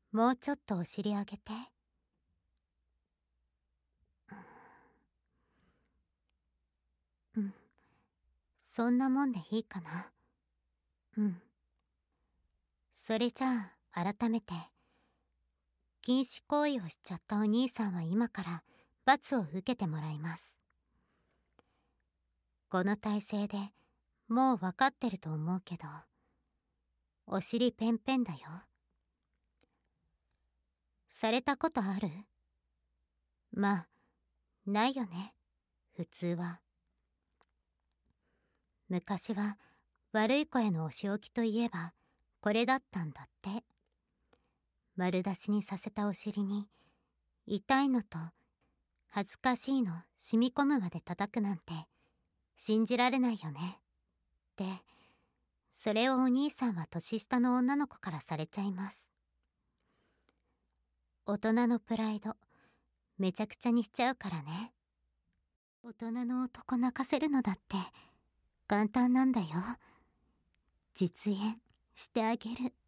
もうちょっとお尻上げて。うん、そんなもんでいいかな。うん。それじゃあ改めて、禁止行為をしちゃったお兄さんは今から罰を受けてもらいます。この体勢でもう分かってると思うけど、お尻ペンペンだよ。されたことある？まあないよね、普通は。昔は悪い子へのお仕置きといえばこれだったんだって。丸出しにさせたお尻に痛いのと恥ずかしいの染み込むまで叩くなんて信じられないよね。で、それをお兄さんは年下の女の子からされちゃいます。大人のプライドめちゃくちゃにしちゃうからね。大人の男泣かせるのだって簡単なんだよ。実演してあげる。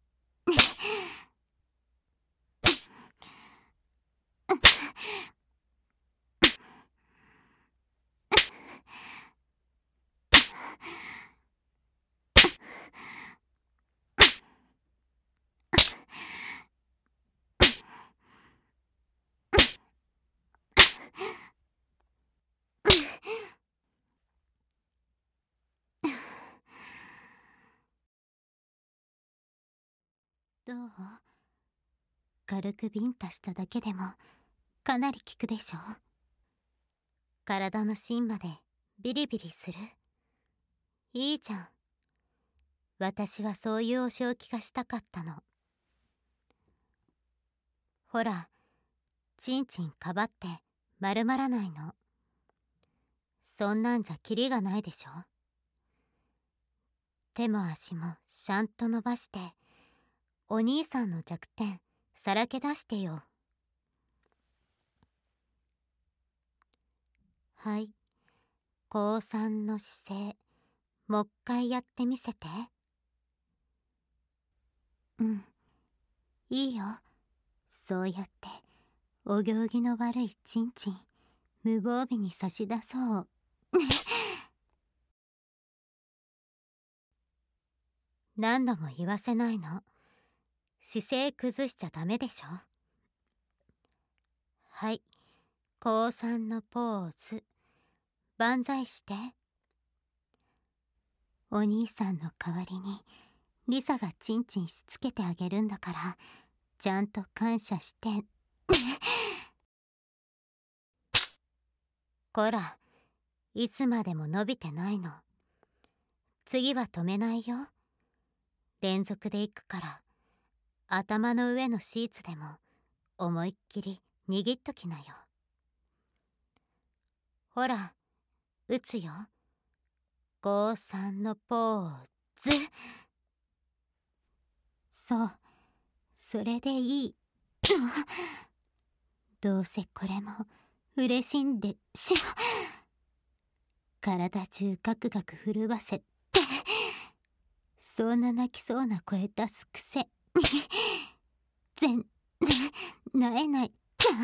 どう？軽くビンタしただけでもかなり効くでしょ。体の芯までビリビリする。いいじゃん。私はそういうお仕置きがしたかったの。ほら、ちんちんかばって丸まらないの。そんなんじゃキリがないでしょ。手も足もしゃんと伸ばしてお兄さんの弱点さらけ出してよ。はい、高3の姿勢もっかいやってみせて。うん、いいよ。そうやってお行儀の悪いちんちん無防備に差し出そう。何度も言わせないの。姿勢崩しちゃダメでしょ。はい、高3のポーズ万歳して。お兄さんの代わりにリサがチンチンしつけてあげるんだからちゃんと感謝して。こら、いつまでも伸びてないの。次は止めないよ。連続でいくから頭の上のシーツでも思いっきり握っときなよ。ほら、打つよ。5-3のポーズ。そう、それでいい。どうせこれも嬉しいんでしょ。体中ガクガク震わせて、そんな泣きそうな声出すくせに全然なえない。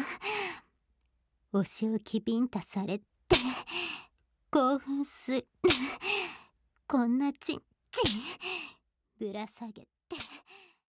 お仕置きビンタされて興奮する。こんなちんちんぶら下げて